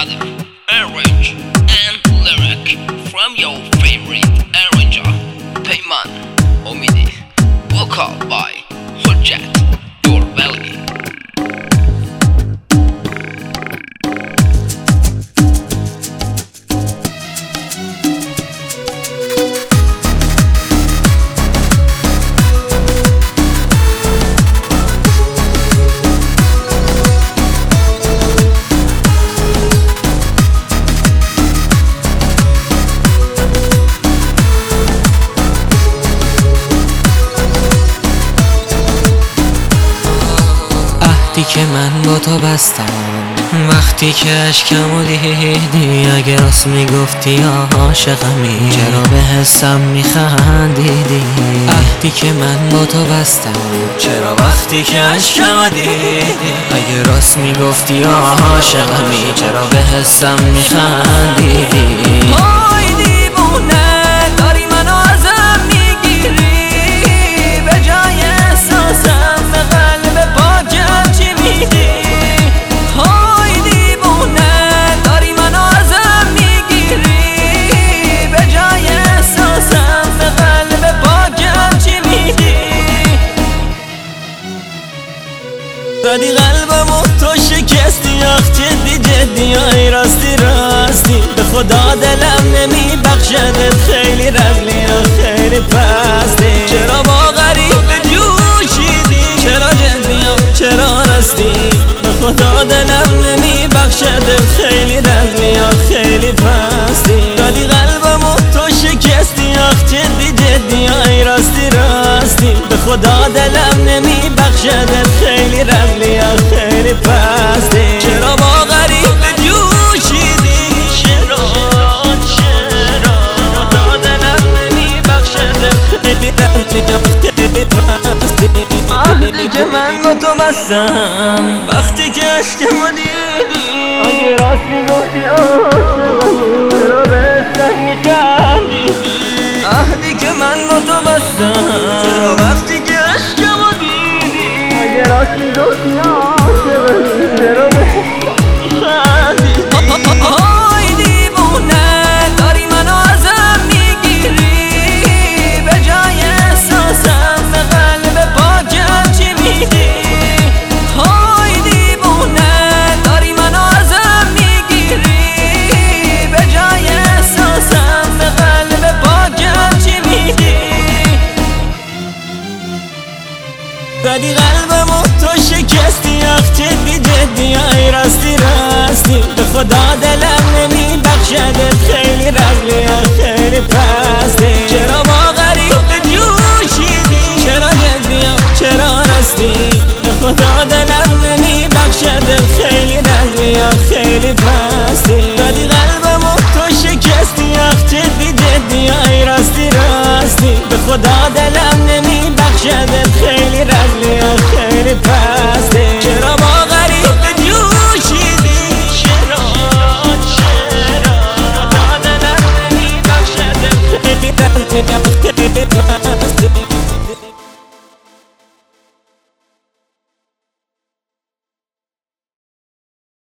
another arrange and lyric from your favorite arranger, Payman Omidi. Vocal by Hujjat Durveli. وقتی که من با تو بستم، وقتی که اشکمو دیدی، اگه راست میگفتی یا عاشقمی چرا به حسم میخندیدی؟ وقتی که من با تو بستم، چرا وقتی که اشکمو دیدی، اگه راست میگفتی یا عاشقمی چرا به حسم میخندیدی؟ وای دیوونه داری منو ازم میگیری، به جای احساسم به قلب پاکم چی میدی؟ وای دیوونه داری منو ازم میگیری، به جای احساسم به قلب پاکم چی میدی؟ زدی قلبمو تو شکستی، آخ جدی جدی آی راستی راستی، به خدا دلم نمیبخشدت، خیلی رزلی و خیلی پستی. چرا با غریب جوشیدی، چرا جدی و چرا راستی، به خدا دلم نمیبخشدت، خیلی رزلی و خیلی پستی. زدی قلبمو تو شکستی، آخ جدی جدی آی راستی راستی، به خدا دلم نمیبخشدت، خیلی رزلی و خیلی پستی. چرا با غریب جوشیدی، چرا خدا دلم نمیبخشدت، خیلی رزلی و خیلی پستی. وقتی که من با تو بستم، وقتی که اشکمو دیدی، اگه راست میگفتی عاشقمی چرا به حسم میخندیدی؟ وقتی که من با تو بستم، چرا وقتی که اشکمو دیدی، اگه راست میگفتی عاشقمی چرا به حسم میخندیدی؟ وای دیوونه داری منو ازم میگیری، به جای احساسم به قلب پاکم چی میدی؟ وای دیوونه داری منو ازم میگیری، به جای احساسم به قلب پاکم چی میدی؟ زدی قلبمو تو شکستی، آخ جدی جدی آی راستی راستی، به خدا دلم نمیبخشدت، خیلی رزلی و خیلی پستی. چرا با غریب جوشیدی، چرا جدی و چرا راستی، به خدا دلم نمیبخشدت، خیلی رزلی و خیلی پستی. زدی قلبمو تو شکستی، آخ جدی جدی آی راستی راستی، به خدا دلم نمیبخشدت، خیلی رزلی و خیلی پستی.